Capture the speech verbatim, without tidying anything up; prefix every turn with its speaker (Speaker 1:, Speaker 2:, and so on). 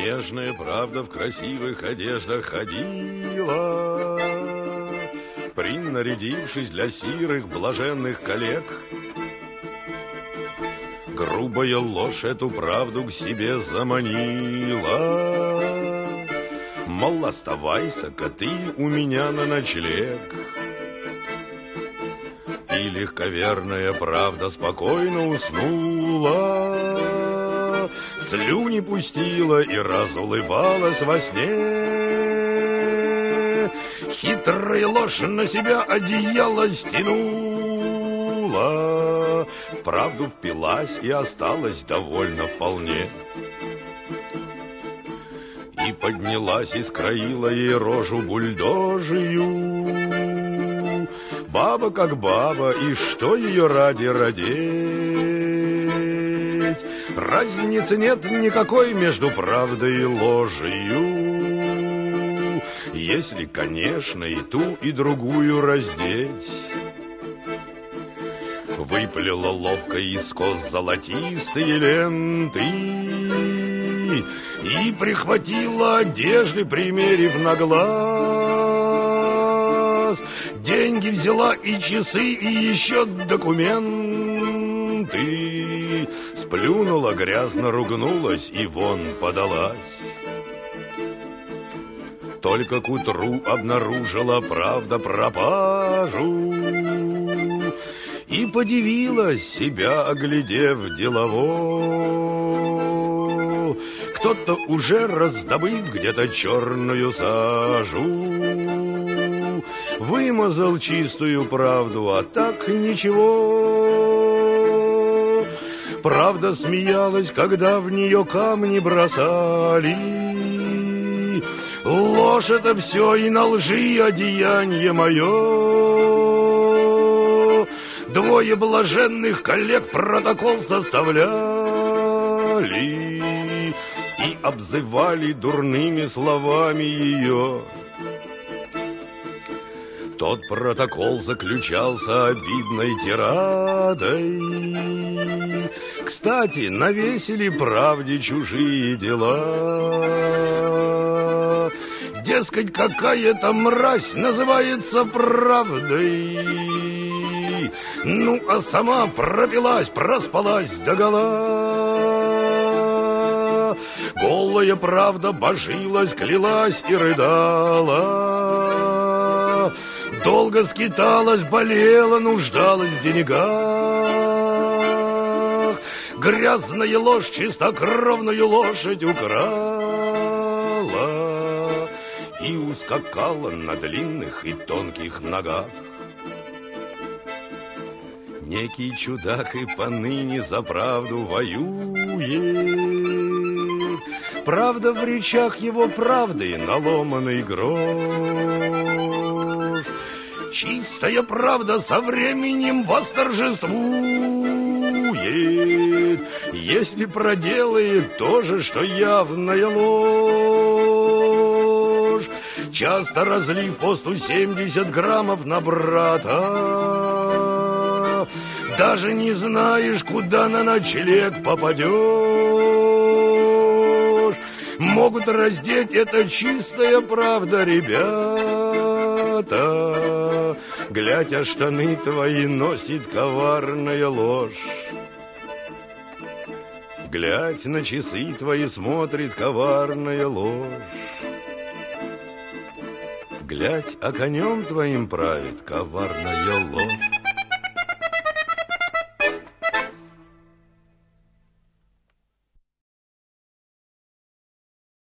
Speaker 1: Нежная правда в красивых одеждах ходила, принарядившись для сирых блаженных коллег. Грубая ложь эту правду к себе заманила, мол, оставайся-ка ты у меня на ночлег. И легковерная правда спокойно уснула, слюни пустила и разулыбалась во сне. Хитрая ложь на себя одеяло стянула, в правду впилась и осталась довольна вполне. И поднялась и скроила ей рожу бульдожию. Баба как баба, и что ее ради родить? Разницы нет никакой между правдой и ложью, если, конечно, и ту, и другую раздеть. Выплела ловко из кос золотистые ленты и прихватила одежды, примерив на глаз. Деньги взяла и часы, и еще документы. Сплюнула, грязно ругнулась и вон подалась. Только к утру обнаружила правда пропажу и подивилась, себя оглядев делово. Кто-то уже, раздобыв где-то черную сажу, вымазал чистую правду, а так ничего. Правда смеялась, когда в нее камни бросали. Ложь это все и на лжи одеяние мое. Двое блаженных коллег протокол составляли и обзывали дурными словами ее. Тот протокол заключался обидной тирадой. Кстати, навесили правде чужие дела. Дескать, какая-то мразь называется правдой. Ну, а сама пропилась, проспалась догола. Голая правда божилась, клялась и рыдала. Долго скиталась, болела, нуждалась в деньгах. Грязная ложь чистокровную лошадь украла и ускакала на длинных и тонких ногах. Некий чудак и поныне за правду воюет. Правда в речах его правды наломанный грош. Чистая правда со временем восторжествует, если проделает то же, что явная ложь. Часто разлив по сто семьдесят граммов на брата, даже не знаешь, куда на ночлег попадешь. Могут раздеть, это чистая правда, ребята. Глядь, а штаны твои носит коварная ложь. Глядь, на часы твои смотрит коварная ложь. Глядь, а конем твоим правит коварная ложь.